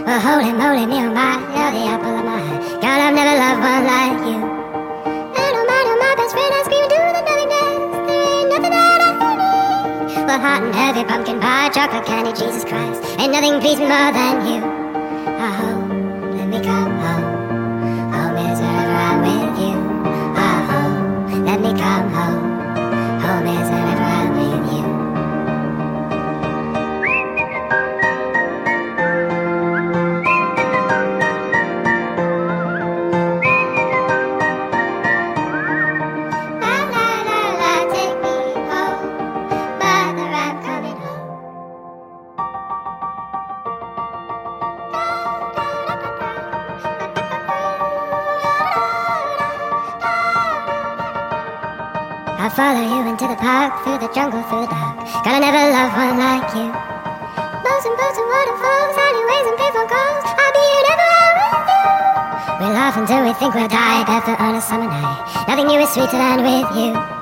Well, holy moly, me oh my, you're the apple of my eye. God, I've never loved one like you. And oh my best friend, I scream into the nothingness. There ain't nothing that I need. Well, hot and heavy, pumpkin pie, chocolate candy, Jesus Christ. Ain't nothing please me more than you. Oh, let me come home. Home is wherever I'm with you. Oh, let me come home. Home is wherever I'm with you. La la la la, take me home. Mother, I'm coming home. I'll follow you into the park, through the jungle, through the dark. Gonna never love one like you. Boats and waterfalls, alleyways and payphone calls. I'll be here never with you. We laugh until we think we'll die, death on a summer night. Nothing new is sweeter than with you.